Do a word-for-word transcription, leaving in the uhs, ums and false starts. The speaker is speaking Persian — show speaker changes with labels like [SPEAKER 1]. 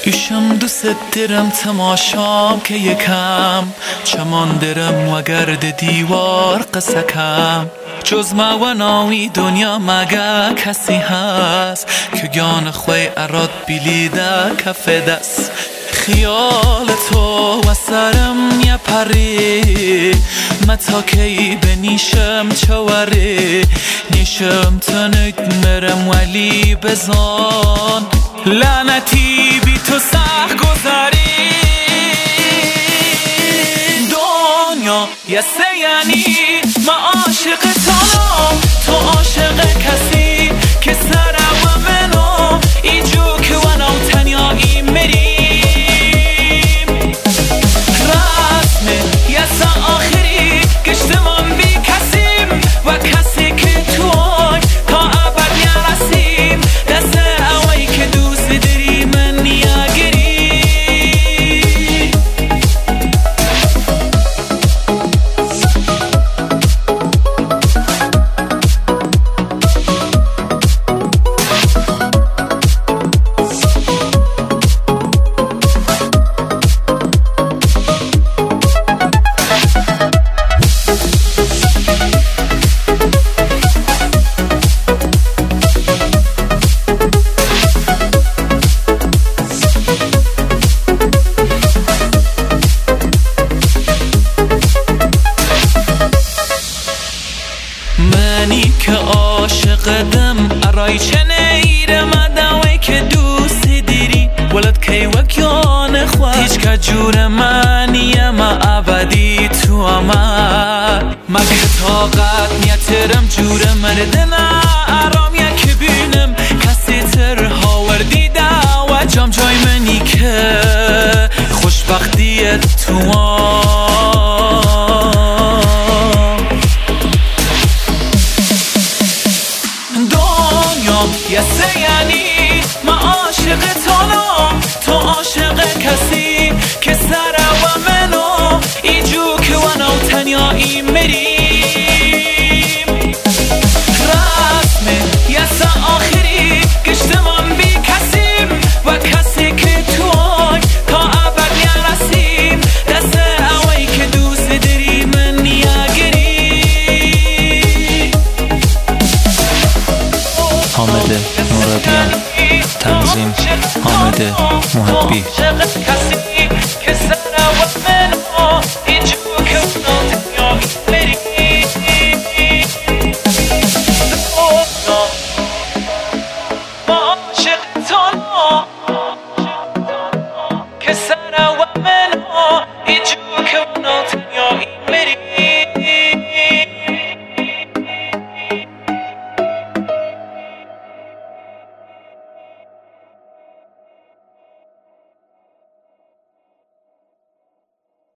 [SPEAKER 1] ایشم دوست درم تماشام که یکم چمان درم و گرد دیوار قصه کم جز ما و ناوی دنیا مگه کسی هست که گیان خوی اراد بیلیده کف دست خیال تو و سرم یه پری متا کی بنیشم چواره نیشم تنگ مرم ولی بزان لعنتی بی تو سخت گذاری دنیا یه سه یعنی ما عاشق تانم تو عاشق کسی که سر و منو ایجو که و نو تنیایی مریم رسمه یه سه آخری گشتمان بی کسیم و کسی که توی تا ابد نرسیم دست اوی که دوست داری من نیاگری منی که عاشقدم ارای چنیرم ادوی که دوست دیری ولد کی وکیان خواه هیچ که جور منیم ابدی تو امر مگه طاقت نیترم جور مردن ارام یک بینم کسی تر هاوردی دا و جام جای منی که خوشبختی تو یه سه یعنی ما عاشق تانم تو عاشق کسی که سر و منو ایجو که و نو تنیایی مریم رسمه یه سه آخری گشتمان بی کسیم و کسی که توی تا ابد نرسیم دست اوی که دوست داری من نیاگری
[SPEAKER 2] حامد مرادیان تنظیم حامد محبی
[SPEAKER 1] کسی که سر و منو ایجو که و نو تنیایی